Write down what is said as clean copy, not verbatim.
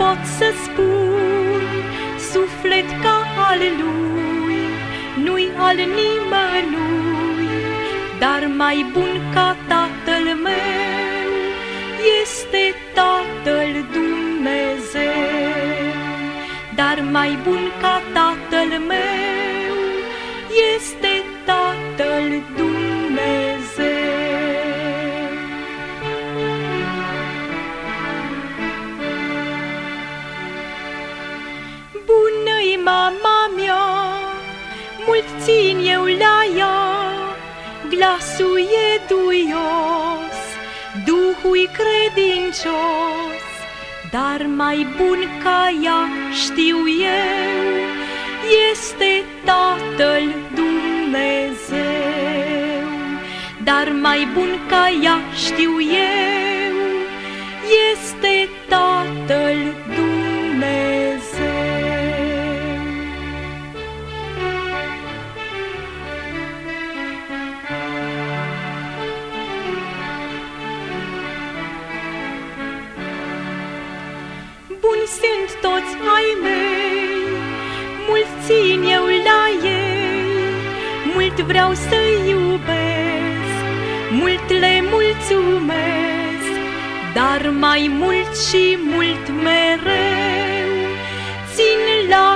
pot să spun, suflet ca al lui, nu-i al nimănui, dar mai bun ca Tatăl meu este Tatăl Dumnezeu. Dar mai bun ca Tatăl meu este Tatăl Dumnezeu. Bună-i mama mea, mult țin eu la ea, glasul e duios, Duhul-i credincios, dar mai bun ca ea, știu eu, este Tatăl Dumnezeu. Dar mai bun ca ea, știu eu, este Tatăl Dumnezeu. Buni sunt toți ai mei, mult țin eu la ei, mult vreau să-i iubesc, mult le mulțumesc, dar mai mult și mult mereu țin la